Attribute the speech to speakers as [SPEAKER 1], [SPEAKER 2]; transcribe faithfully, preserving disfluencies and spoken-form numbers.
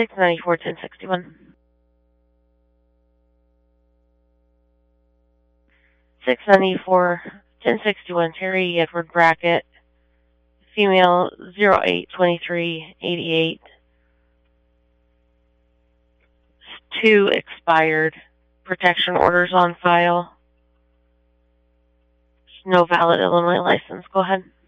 [SPEAKER 1] six ninety-four, ten sixty-one. six ninety-four, ten sixty-one, Terry Edward Brackett, female, zero eight twenty-three eighty-eight. Two expired protection orders on file. No valid Illinois license. Go ahead.